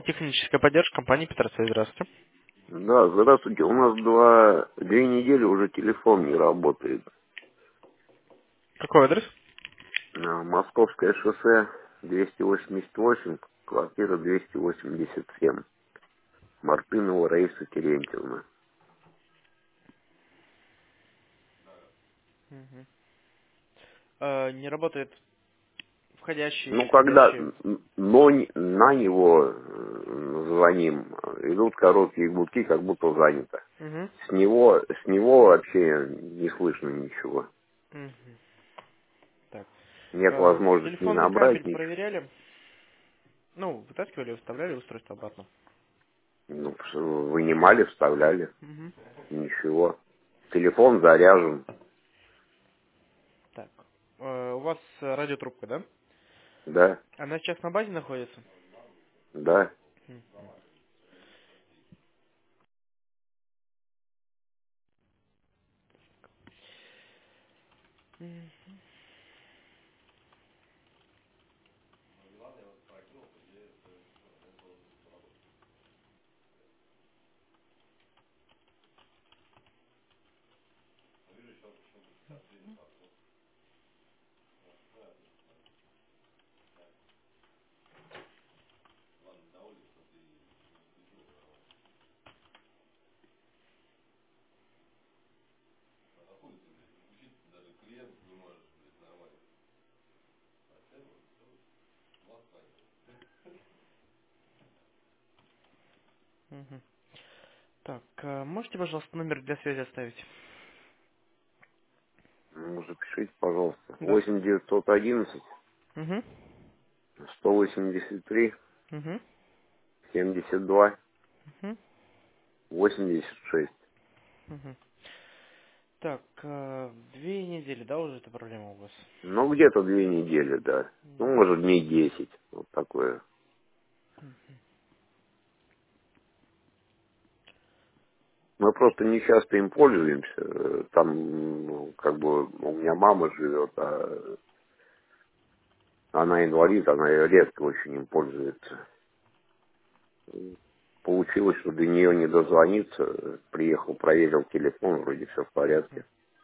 Техническая поддержка компании Петросвязь. Здравствуйте. Да, здравствуйте. У нас две недели уже телефон не работает. Какой адрес? Московское шоссе 288, квартира 287. Мартынова Раиса Терентьевна. Мгм. Не работает входящие и Ну, когда исходящие. на него звоним, идут короткие гудки, как будто занято. Угу. С него вообще не слышно ничего. Угу. Так. Нет возможности ни Телефонный набрать, кабель ничего. проверяли? Ну, вытаскивали, вставляли устройство обратно. Ну, вынимали, вставляли. Угу. Ничего. Телефон заряжен. Так. У вас радиотрубка, да? Да, Она сейчас на базе находится? да. Мгм. Мгм. Мгм. Так, можете, пожалуйста, номер для связи оставить? Ну, запишите, пожалуйста. Да. 8 911 Угу. 183 Угу. 72 Угу. 86. Угу. Так, 2 недели, да, уже эта проблема у вас? Ну, где-то 2 недели, да. Ну, Мгм. может, дней 10. Вот такое. Мы просто не часто им пользуемся. Там, ну, как бы, у меня мама живет, а она инвалид, она редко очень им пользуется. Получилось, что до нее не дозвониться. Приехал, проверил телефон, вроде все в порядке.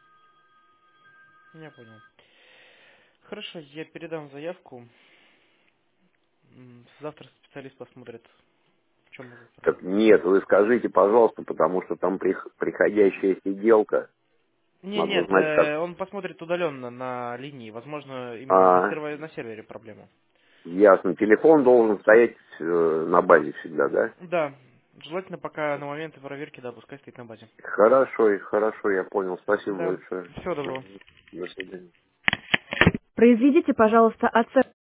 Я понял. Хорошо, я передам заявку. Завтра специалист посмотрит, в чем может быть Так проблема. нет, вы скажите, пожалуйста, потому что там приходящая сиделка. Не, Надо нет, знать, как... он посмотрит удаленно на линии. Возможно, именно А, на сервере проблема. ясно. Телефон должен стоять на базе всегда, да? Да, желательно пока на моменты проверки, да, пускай стоит на базе. Хорошо, я понял. Спасибо Да, большое. всего доброго. Мгм. До свидания. Произведите, пожалуйста, оценку.